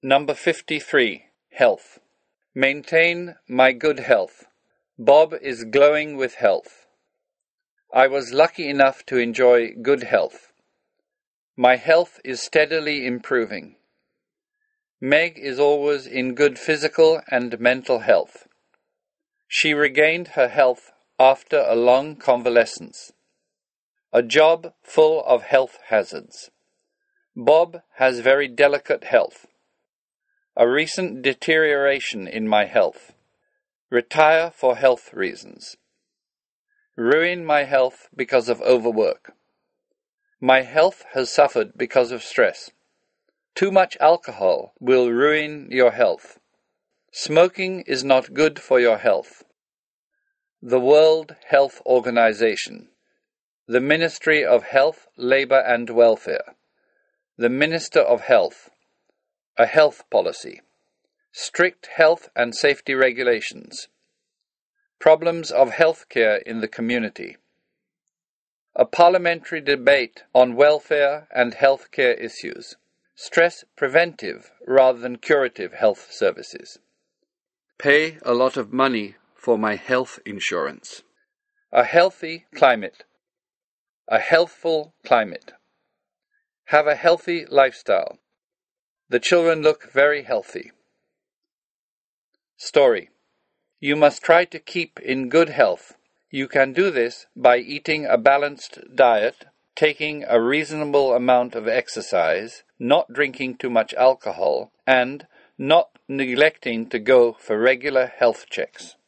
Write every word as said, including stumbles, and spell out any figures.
Number fifty-three. Health. Maintain my good health. Bob is glowing with health. I was lucky enough to enjoy good health. My health is steadily improving. Meg is always in good physical and mental health. She regained her health after a long convalescence. A job full of health hazards. Bob has very delicate health. A recent deterioration in my health. Retire for health reasons. Ruin my health because of overwork. My health has suffered because of stress. Too much alcohol will ruin your health. Smoking is not good for your health. The World Health Organization. The Ministry of Health, Labor and Welfare. The Minister of Health. A health policy. Strict health and safety regulations. Problems of health care in the community. A parliamentary debate on welfare and health care issues. Stress preventive rather than curative health services. Pay a lot of money for my health insurance. A healthy climate. A healthful climate. Have a healthy lifestyle. The children look very healthy. Story. You must try to keep in good health. You can do this by eating a balanced diet, taking a reasonable amount of exercise, not drinking too much alcohol, and not neglecting to go for regular health checks.